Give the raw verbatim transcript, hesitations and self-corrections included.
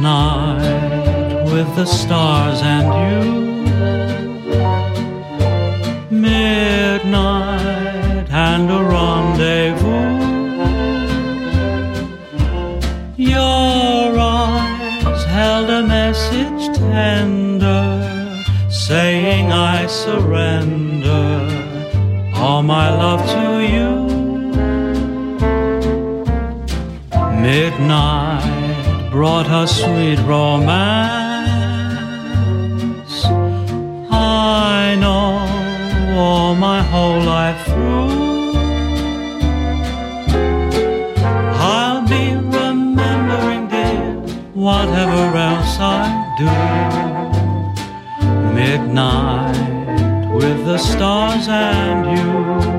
Midnight with the stars and you. Midnight and a rendezvous. Your eyes held a message tender, saying I surrender all my love to you. Midnight brought us sweet romance. I know all my whole life through I'll be remembering, dear, whatever else I do. Midnight with the stars and you.